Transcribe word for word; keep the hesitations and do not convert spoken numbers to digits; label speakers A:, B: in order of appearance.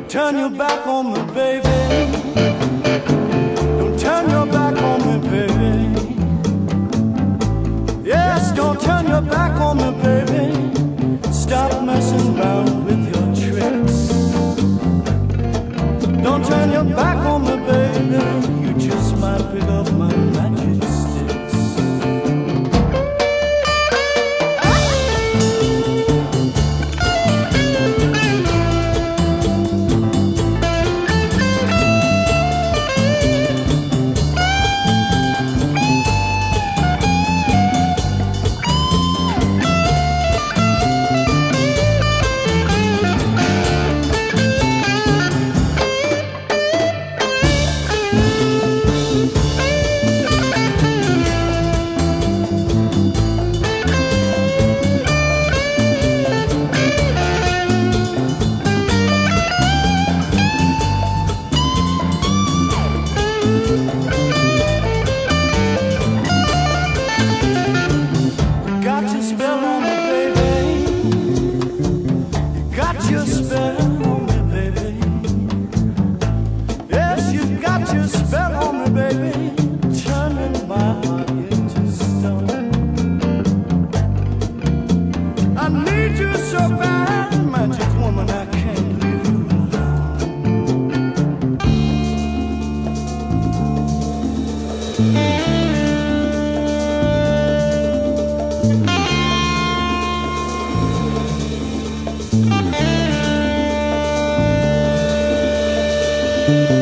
A: turn your back on me, baby. Don't turn your back on me, baby. Yes, don't turn your back on me, baby. Stop messing around with your tricks. Don't turn your back on me, baby. You just might pick up my magic sticks. Your spell on me, baby. Yes, you got your spell on me, baby. Turning my heart into stone. I need you so bad, magic woman, I can't leave you alone.